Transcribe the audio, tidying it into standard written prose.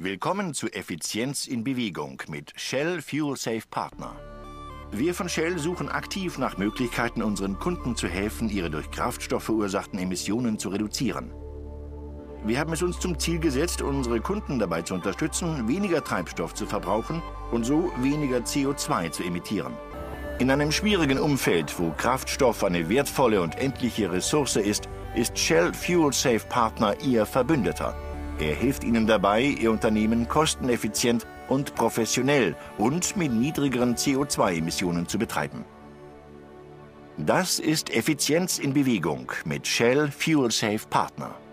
Willkommen zu Effizienz in Bewegung mit Shell Fuel Safe Partner. Wir von Shell suchen aktiv nach Möglichkeiten, unseren Kunden zu helfen, ihre durch Kraftstoff verursachten Emissionen zu reduzieren. Wir haben es uns zum Ziel gesetzt, unsere Kunden dabei zu unterstützen, weniger Treibstoff zu verbrauchen und so weniger CO2 zu emittieren. In einem schwierigen Umfeld, wo Kraftstoff eine wertvolle und endliche Ressource ist Shell Fuel Safe Partner Ihr Verbündeter. Er hilft Ihnen dabei, Ihr Unternehmen kosteneffizient und professionell und mit niedrigeren CO2-Emissionen zu betreiben. Das ist Effizienz in Bewegung mit Shell Fuel Safe Partner.